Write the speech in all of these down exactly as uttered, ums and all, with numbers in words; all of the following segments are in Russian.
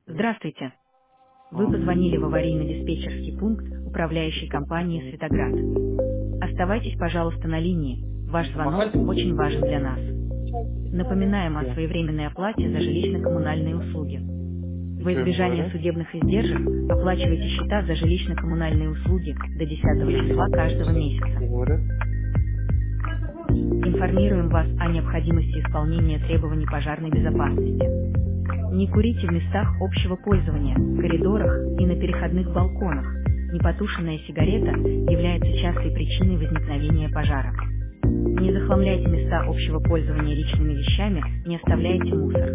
Здравствуйте. Вы позвонили в аварийно-диспетчерский пункт управляющей компании «Светоград». Оставайтесь, пожалуйста, на линии. Ваш звонок очень важен для нас. Напоминаем о своевременной оплате за жилищно-коммунальные услуги. Во избежание судебных издержек оплачивайте счета за жилищно-коммунальные услуги до десятого числа каждого месяца. Информируем вас о необходимости исполнения требований пожарной безопасности. Не курите в местах общего пользования, коридорах и на переходных балконах. Непотушенная сигарета является частой причиной возникновения пожара. Не захламляйте места общего пользования личными вещами, не оставляйте мусор.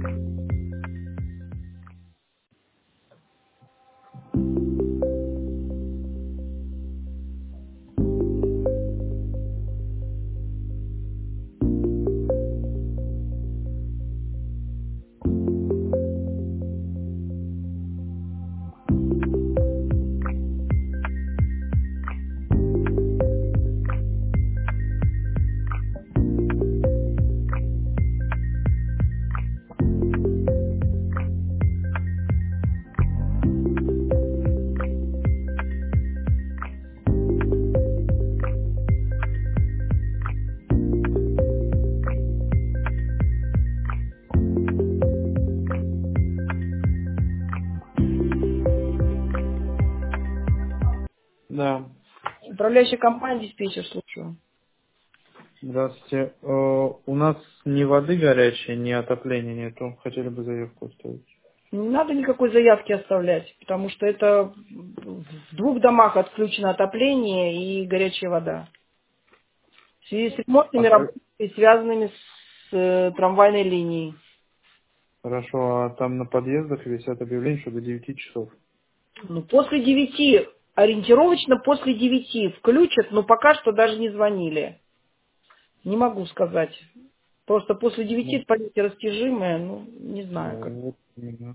Да, Управляющая компания диспетчер, слушаю. здравствуйте. Э, У нас ни воды горячей, ни отопления нету. Хотели бы заявку оставить. Не надо никакой заявки оставлять, потому что это в двух домах отключено отопление и горячая вода. В связи с А ремонтными как- работами, связанными с э, трамвайной линией. Хорошо, а там на подъездах висят объявления, что до девяти часов. Ну, после девяти, ориентировочно после девяти включат, но пока что даже не звонили. Не могу сказать. Просто после девяти Ну, понятие растяжимое, ну, не знаю как. ну, вот именно.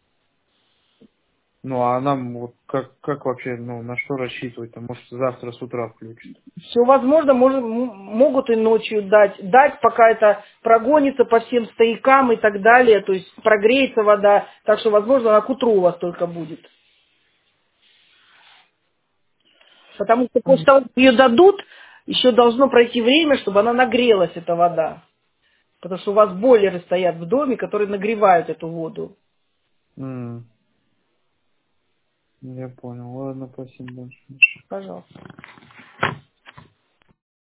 Ну, а нам вот как, как вообще, ну, на что рассчитывать? Там, может, завтра с утра включат. Все возможно, может, м- могут и ночью дать. Дать, пока это прогонится по всем стоякам и так далее, то есть прогреется вода, так что, возможно, она к утру у вас только будет. Потому что после того, как ее дадут, еще должно пройти время, чтобы она нагрелась, эта вода. Потому что у вас бойлеры стоят в доме, которые нагревают эту воду. М, Я понял. Ладно, спасибо большое. Пожалуйста.